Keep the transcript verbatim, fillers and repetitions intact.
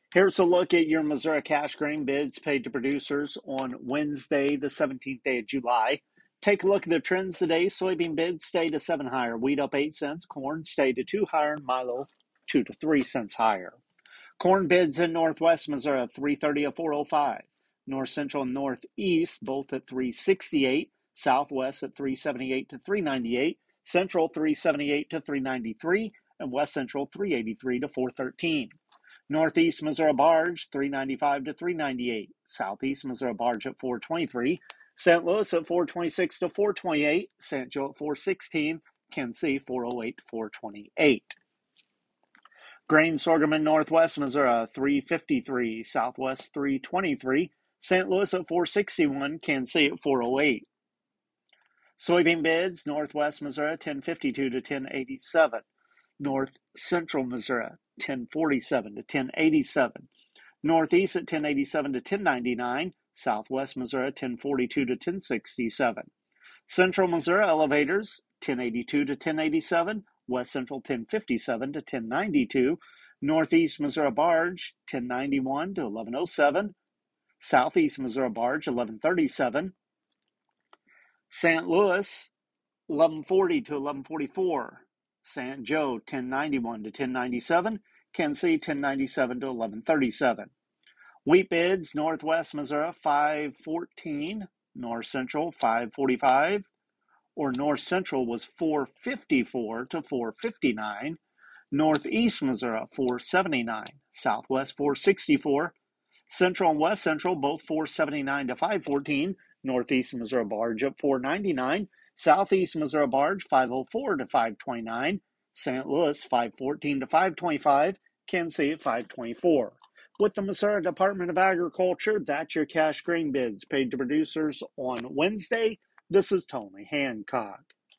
Here's a look at your Missouri cash grain bids paid to producers on Wednesday, the seventeenth day of July. Take a look at the trends today. Soybean bids stayed to seven higher, wheat up eight cents, corn stayed to two higher, and milo two to three cents higher. Corn bids in Northwest Missouri three thirty to four oh five, North Central and Northeast both at three sixty-eight, Southwest at three seventy-eight to three ninety-eight, Central three seventy-eight to three ninety-three, and West Central three eighty-three to four thirteen. Northeast Missouri barge three ninety-five to three ninety-eight, Southeast Missouri barge at four twenty-three, Saint Louis at four twenty-six to four twenty-eight, Saint Joe at four sixteen, Kansas City four oh eight to four twenty-eight. Grain sorghum in Northwest Missouri three fifty-three, Southwest three twenty-three, Saint Louis at four sixty-one, Kansas City at four oh eight. Soybean bids Northwest Missouri ten fifty-two to ten eighty-seven. North Central Missouri, ten forty-seven to ten eighty-seven. Northeast at ten eighty-seven to ten ninety-nine. Southwest Missouri, ten forty-two to ten sixty-seven. Central Missouri elevators, ten eighty-two to ten eighty-seven. West Central, ten fifty-seven to ten ninety-two. Northeast Missouri barge, ten ninety-one to eleven oh seven. Southeast Missouri barge, eleven thirty-seven. Saint Louis, eleven forty to eleven forty-four. Saint Joe, ten ninety-one to ten ninety-seven. Kansas City, ten ninety-seven to eleven thirty-seven. Wheat bids, Northwest Missouri, five fourteen. North Central, five forty-five. Or North Central was four fifty-four to four fifty-nine. Northeast Missouri, four seventy-nine. Southwest, four sixty-four. Central and West Central, both four seventy-nine to five fourteen. Northeast Missouri barge up four ninety-nine. Southeast Missouri barge five oh four to five twenty-nine, Saint Louis five fourteen to five twenty-five, Kansas City five twenty-four. With the Missouri Department of Agriculture, that's your cash grain bids paid to producers on Wednesday. This is Tony Hancock.